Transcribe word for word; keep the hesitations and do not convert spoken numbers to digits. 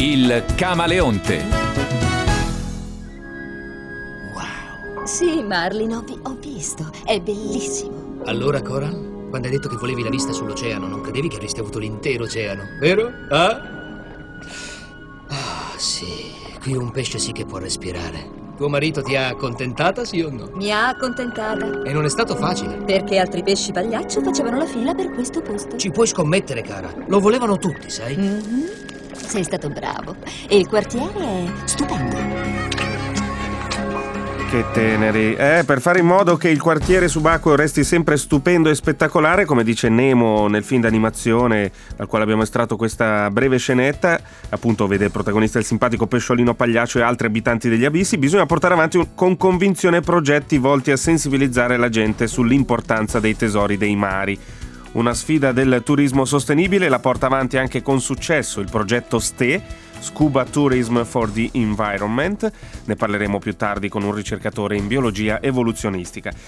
Il camaleonte. Wow. Sì, Marlin, ho, vi- ho visto. È bellissimo. Allora, Coral, quando hai detto che volevi la vista sull'oceano, non credevi che avresti avuto l'intero oceano, vero? Ah? Ah, sì. Qui un pesce sì che può respirare. Tuo marito ti ha accontentata, sì o no? Mi ha accontentata. E non è stato facile. Perché altri pesci pagliaccio facevano la fila per questo posto. Ci puoi scommettere, cara. Lo volevano tutti, sai? Mhm. Sei stato bravo. E il quartiere è stupendo. Che teneri. Eh, per fare in modo che il quartiere subacqueo resti sempre stupendo e spettacolare, come dice Nemo nel film d'animazione dal quale abbiamo estratto questa breve scenetta, appunto vede protagonista il simpatico pesciolino pagliaccio e altri abitanti degli abissi, bisogna portare avanti un, con convinzione progetti volti a sensibilizzare la gente sull'importanza dei tesori dei mari. Una sfida del turismo sostenibile la porta avanti anche con successo il progetto S T E, Scuba Tourism for the Environment. Ne parleremo più tardi con un ricercatore in biologia evoluzionistica.